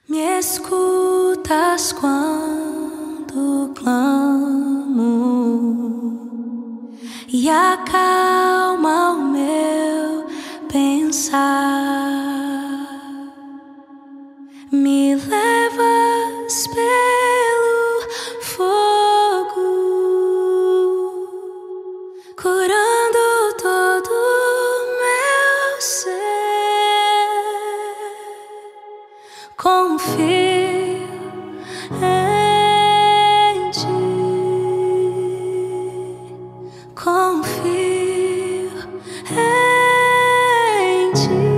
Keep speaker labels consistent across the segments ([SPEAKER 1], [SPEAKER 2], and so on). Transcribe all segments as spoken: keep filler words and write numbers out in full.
[SPEAKER 1] Me escutas quando clamo e acalma o meu pensar. Me levas pelo fogo, curando todo o meu ser. Confio em ti, confio em ti.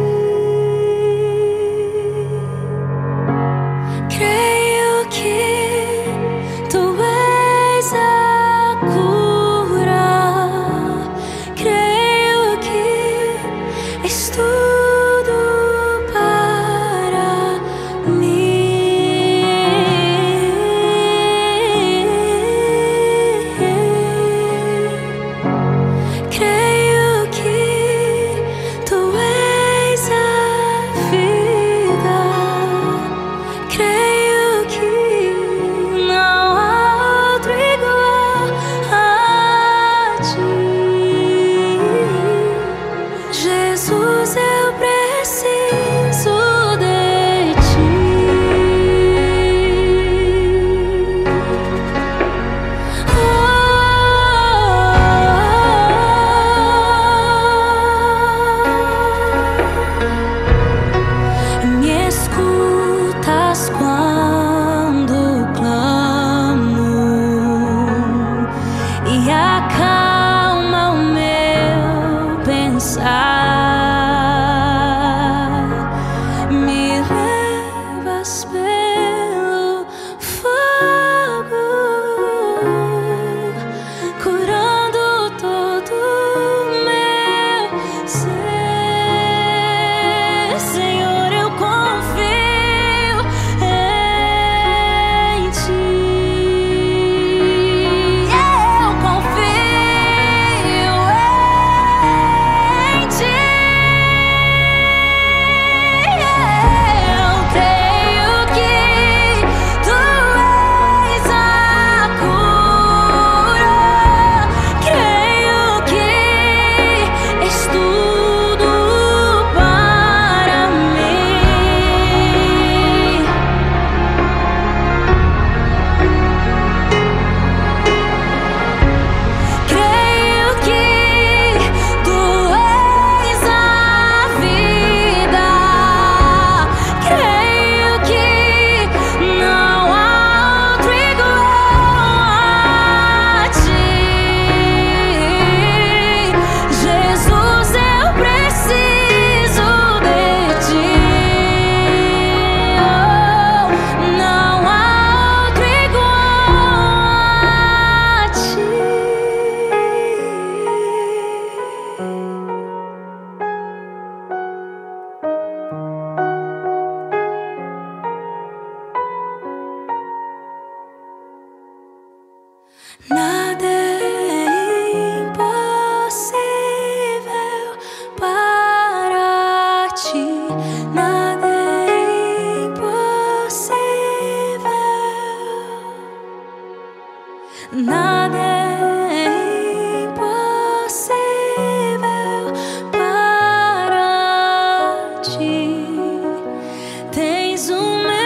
[SPEAKER 1] Creio que tu és a cura, creio que és tudo para mim. Creio que tu és a vida, creio que não há outro igual a ti. Jesus, eu preciso de ti. Me escutas quando clamo e acalma o meu pensar. Me levas pelo fogo, curando todo o meu ser. Senhor, eu confio em ti. Eu confio em ti. Eu creio que tu és a cura, creio que és tudo para mim. Creio que tu és a vida, creio que não há outro igual a ti. Jesus, eu preciso de ti. Oh, não há outro igual a ti. Nada é impossível para ti. Nada é impossível. Nada é impossível para ti. Tens um